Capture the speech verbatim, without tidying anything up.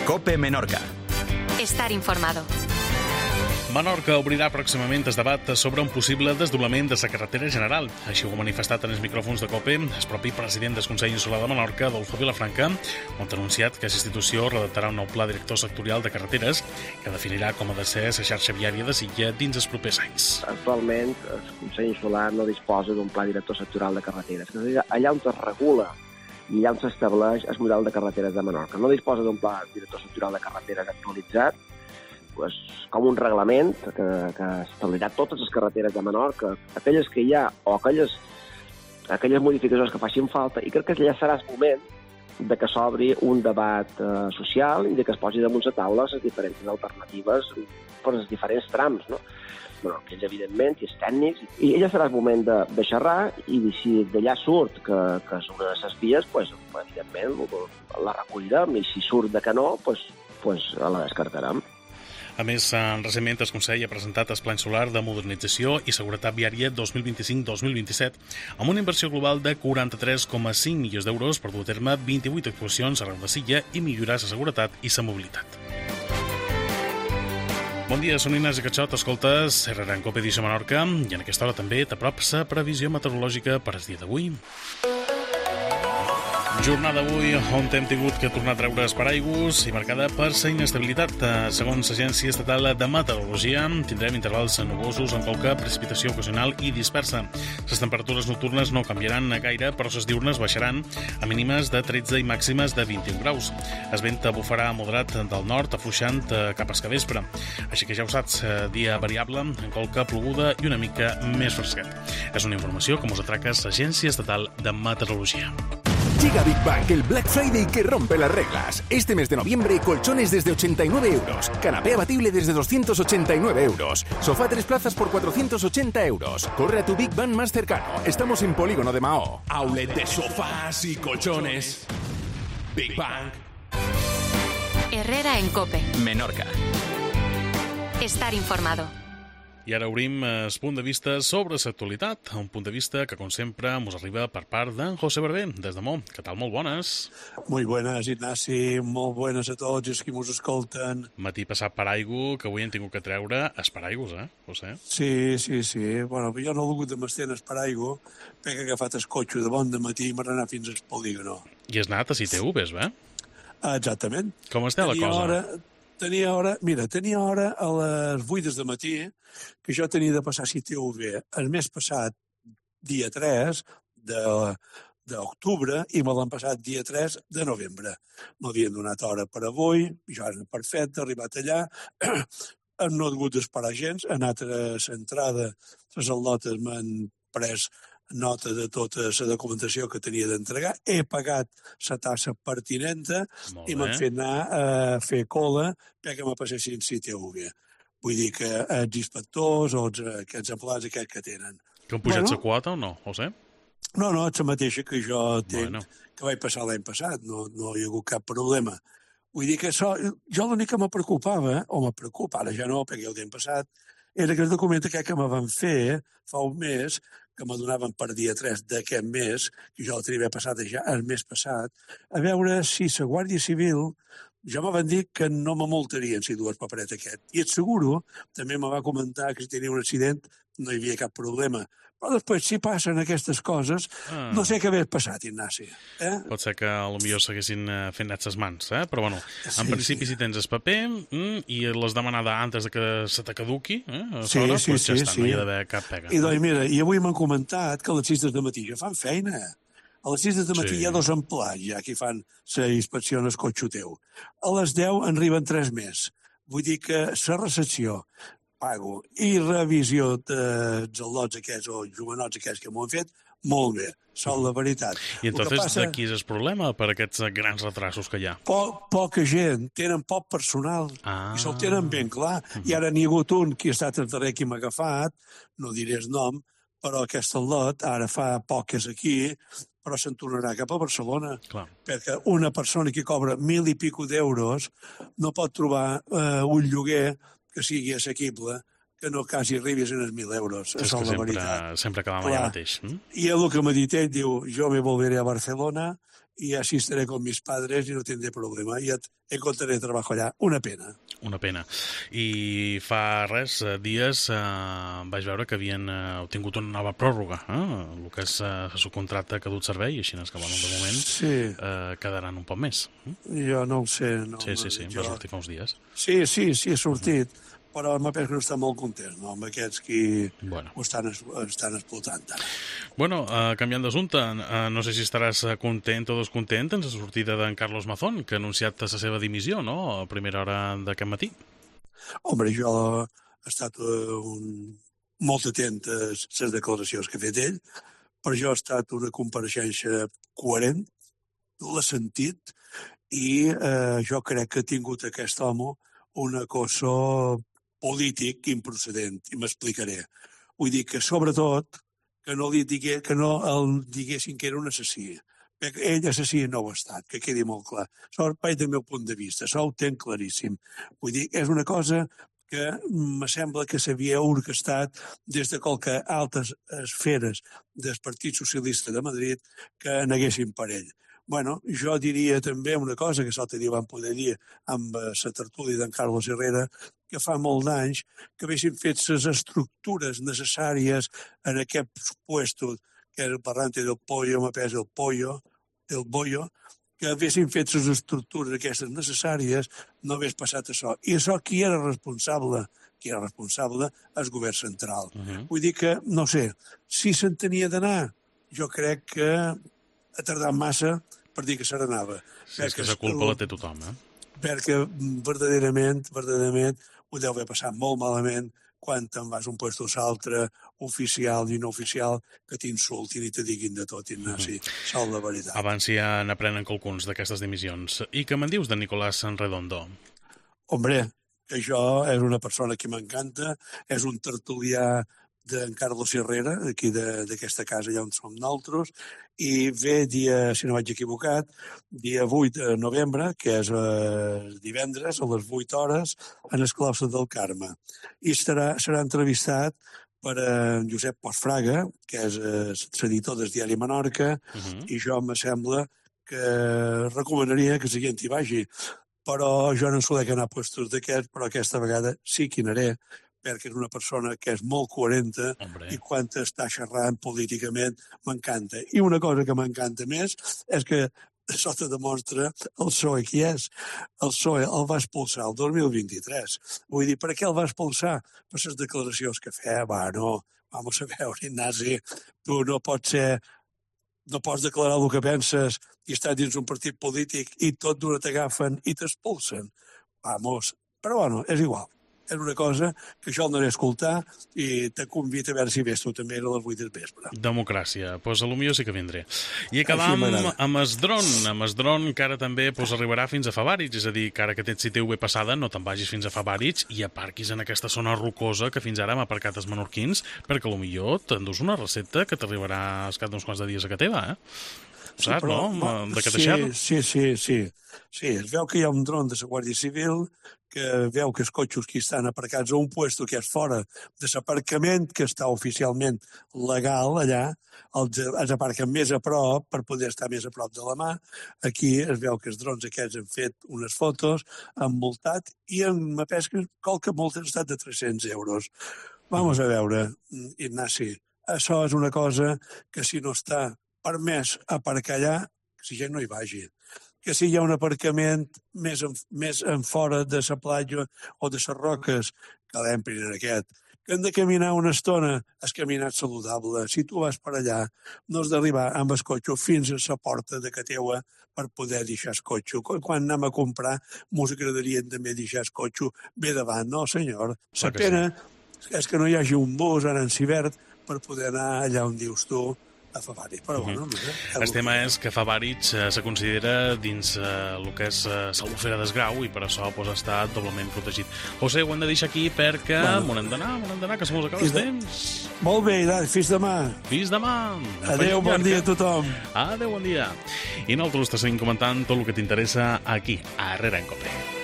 COPE Menorca. Estar informado. Menorca obrirà pròximament el debat sobre un possible desdoblament de la carretera general. Així ho ha manifestat en els micròfons de COPE el propi president del Consell Insular de Menorca, Adolfo Vilafranca, on ha anunciat que la institució redactarà un nou pla director sectorial de carreteres que definirà com ha de ser la xarxa viària de l'illa dins els propers anys. Actualment, el Consell Insular no disposa d'un pla director sectorial de carreteres. Allà on es regula i allà on s'estableix el model de carreteres de Menorca. No disposa d'un pla director sectorial de carreteres actualitzat, pues, com un reglament que, que establirà totes les carreteres de Menorca, aquelles que hi ha o aquelles, aquelles modificacions que facin falta, i crec que ja serà el moment de que s'obri un debat eh, social i de que es posi damunt la taula les diferents alternatives per als diferents trams, no? Bueno, que ells, evidentment, i els tècnics, i ja serà el moment de, de xerrar, i si d'allà surt que, que és una de les vies, pues, evidentment, la recollirem, i si surt de que no, pues, pues, la descartarem. A més, recentment el Consell ha presentat el Pla Insular de Modernització i Seguretat Viària dos mil vint-i-cinc dos mil vint-i-set amb una inversió global de quaranta-tres coma cinc milions d'euros per dur a terme vint-i-vuit actuacions arreu de l'illa i millorar la seguretat i la mobilitat. Bon dia, són Ignasi Catxot, escoltes R R en COPE Edició Menorca, i en aquesta hora també t'aprop la previsió meteorològica per al dia d'avui. Jornada avui on hem tingut que tornar a treure els paraigües i marcada per la inestabilitat. Segons l'Agència Estatal de Meteorologia, tindrem intervals nuvosos amb qualque precipitació ocasional i dispersa. Les temperatures nocturnes no canviaran gaire, però les diurnes baixaran a mínimes de tretze i màximes de vint-i-un graus. El vent bufarà moderat del nord, afluixant cap al capvespre. Així que ja ho saps, dia variable, amb qualque ploguda i una mica més fresquet. És una informació que us atraca l'Agència Estatal de Meteorologia. Llega Big Bang, el Black Friday que rompe las reglas. Este mes de noviembre, colchones desde ochenta y nueve euros, canapé abatible desde doscientos ochenta y nueve euros, sofá tres plazas por cuatrocientos ochenta euros. Corre a tu Big Bang más cercano. Estamos en Polígono de Mahó. Outlet de sofás y colchones. Big Bang. Herrera en COPE. Menorca. Estar informado. I ara obrim el punt de vista sobre l'actualitat, un punt de vista que, com sempre, ens arriba per part d'en José Barber, des de Mo. Què tal? Molt bones. Muy buenas, Ignasi. Molt buenas a tots els que ens escolten. Matí passat paraigua, que avui hem tingut que treure els paraigües, eh, José? Sí, sí, sí. Bueno, jo no he volgut de m'estendre el paraigua, perquè he agafat el cotxe de bon de matí i m'he anat fins al polígono. I has anat a C T V, bé? Exactament. Com està la cosa? Hora, tenia hora, mira, tenia hora a les vuit del matí, que jo tenia de passar a C T V el mes passat, dia tres d'octubre, i me l'han passat dia tres de novembre. M'havien donat hora per avui, jo era perfecte, he arribat allà, no he hagut d'esperar gens, he anat a l'entrada, les al·lotes m'han pres nota de tota la documentació que tenia d'entregar, he pagat la tassa pertinenta i m'han fet anar a fer cola perquè me passessin C T V. Vull dir que els inspectors o els, aquests empleats aquests que tenen. Que han pujat la bueno, quota o no, José? No, no, és la mateixa que jo tenc, bueno. que vaig passar l'any passat, no, no hi ha hagut cap problema. Vull dir que això, jo l'únic que me preocupava, o me preocupa, ara ja no, perquè el temps passat, era que el document aquest que me van fer fa un mes, que me donaven per dia tres d'aquest mes, que jo el tenia passat ja el mes passat, a veure si la Guàrdia Civil ja me van dir que no me multarien si dues paperet aquest. I et seguro, també me va comentar que si tenia un accident no hi havia cap problema. Però després, si passen aquestes coses, ah. no sé què hagués passat, Ignasi. Eh? Pot ser que potser s'haguessin fent net ses mans, eh? Però bueno, sí, en principi sí. Si tens el paper mm, i l'has demanada antes de que se te caduqui, eh? a sí, hora, sí, doncs ja sí, està, sí. no hi ha d'haver cap pega. I doncs, mira, i avui m'han comentat que a les sis del matí ja fan feina. A les sis del matí sí. Hi ha dos empleats ja que fan la inspecció en el cotxe teu. A les deu en arriben tres més. Vull dir que la recepció, pago i revisió dels al·lots aquests o jovenots aquests que m'ho han fet, molt bé, són la veritat. I entonces passa, d'aquí és el problema per aquests grans retrasos que hi ha? Po, poca gent, tenen poc personal ah. i se'l tenen ben clar. Uh -huh. I ara n'hi ha hagut un que ha estat el darrer que m'ha agafat, no diré el nom, però aquest al·lot ara fa poc que és aquí, però se'n tornarà cap a Barcelona. Clar. Perquè una persona que cobra mil i pico d'euros no pot trobar eh, un lloguer que sigui assequible, que no quasi arribis en els mil euros. És Això que és la sempre, veritat. sempre acabam allà mateix. Mm? I el que m'ha dit ell, diu, jo me volveré a Barcelona y así estaré con mis padres y no tendré problema. Y encontraré trabajo allà. Una pena. Una pena. I fa res, dies, eh, vaig veure que havien eh, obtingut una nova pròrroga. Eh? El que és eh, el contracte que ha dut servei, així és que, bueno, de moment sí. eh, quedaran un poc més. Jo no ho sé. No, sí, sí, sí, jo... va sortir fa uns dies. Sí, sí, sí, ha sortit. Uh -huh. Però m'ha penso que no està molt content, no?, amb aquests que bueno. ho estan, estan explotant. Bueno, uh, canviant d'assumpte, uh, no sé si estaràs content o descontent en la sortida d'en Carlos Mazón, que ha anunciat la seva dimissió, no?, a primera hora d'aquest matí. Hombre, jo he estat uh, un... molt atent a les declaracions que ha fet ell, però jo ha estat una compareixença coherent, l'ha sentit, i uh, jo crec que ha tingut aquest home una cosa polític improcedent, i m'explicaré. Vull dir que, sobretot, que no li digué, que no el diguessin que era un assassí. Perquè ell assassí no ho ha estat, que quedi molt clar. Això és del meu punt de vista, això ho tenc claríssim. Vull dir, és una cosa que me sembla que s'havia orquestat des de qualque altres esferes del Partit Socialista de Madrid que neguessin per ell. Bueno, jo diria també una cosa que l'altre dia vam poder dir amb la tertúlia d'en Carlos Herrera, que fa molt d'anys que haguessin fet les estructures necessàries en aquest puesto, que era el parlante del pollo, me pesa el pollo, el bollo, que haguessin fet les estructures aquestes necessàries, no hagués passat això. I això qui era responsable? Qui era responsable? El govern central. Uh -huh. Vull dir que, no sé, si se'n tenia d'anar, jo crec que ha tardat massa per dir que se n'anava. Sí, és que la culpa la té tothom, eh? Perquè verdaderament, verdaderament, ho deu haver passat molt malament quan te'n vas un puesto a l'altre, oficial i no oficial, que t'insultin i te diguin de tot, Ignasi. Mm-hmm. Sol la veritat. Abans ja n'aprenen qualcuns d'aquestes dimissions. I què me'n dius de Nicolás Redondo? Hombre, que jo és una persona que m'encanta, és un tertulià d'en Carlos Herrera, aquí d'aquesta casa allà on som nosaltres, i ve dia, si no vaig equivocat, dia vuit de novembre, que és eh, divendres, a les vuit hores, en el claustre del Carme. I serà, serà entrevistat per en Josep Postfraga, que és eh, l'editor del diari Menorca, uh-huh. i jo me sembla que recomanaria que la gent hi vagi. Però jo no solec anar a puestos d'aquests, però aquesta vegada sí que hi anaré, perquè és una persona que és molt coherenta i quan està xerrant políticament m'encanta. I una cosa que m'encanta més és que això te demostra el P S O E qui és. El P S O E el va expulsar el dos mil vint-i-tres. Vull dir, per què el va expulsar? Per les declaracions que feia. Va, no, vamos a veure, Ignasi, tu no pots ser... no pots declarar el que penses i estar dins un partit polític i tot d'una t'agafen i t'expulsen. Vamos. Però bueno, és igual. És una cosa que jo el anaré a escoltar i te convido a veure si ves tu també a les vuit del vespre. Democràcia. Doncs pues, potser sí que vindré. I acabam amb el dron, amb el dron que ara també pues, arribarà fins a Favarich, és a dir, que ara que tens C T V passada no te'n vagis fins a Favarich i aparquis en aquesta zona rocosa que fins ara hem aparcat els menorquins, perquè potser t'endús una recepta que t'arribarà al cap d'uns quants de dies a casa teva, eh? Ho saps, sí, però, no? De Cateixar? Sí, sí, sí. Sí, es veu que hi ha un dron de la Guàrdia Civil que veu que els cotxos que estan aparcats a un puesto que és fora de l'aparcament que està oficialment legal allà, els, els aparquen més a prop per poder estar més a prop de la mà. Aquí es veu que els drons aquests han fet unes fotos, han multat i en ma pesca qualque multa ha estat de tres-cents euros. Vamos a veure, Ignasi, això és una cosa que si no està permès aparcar allà, que si gent no hi vagi. Que si hi ha un aparcament més en, més en fora de la platja o de les roques, que l'emprin en aquest, que hem de caminar una estona, és caminat saludable. Si tu vas per allà, no has d'arribar amb el cotxe fins a la porta de casa teua per poder deixar el cotxe. Quan anem a comprar, mos agradaria també deixar el cotxe bé davant. No, senyor. La pena és que no hi hagi un bus ara en Civert per poder anar allà on dius tu, a Favarich, però bueno... Uh-huh. El tema és que Favarich eh, se considera dins eh, el que és eh, l'Albufera del Grau i per això pues, està doblement protegit. José, ho hem de deixar aquí perquè bueno. m'ho hem d'anar, m'ho hem d'anar, que se mos acaba el temps. Molt bé, fins demà. Fins demà. Adéu, bon dia a tothom. Adéu, bon dia. I nosaltres te seguim comentant tot el que t'interessa aquí, a Herrera en Cope.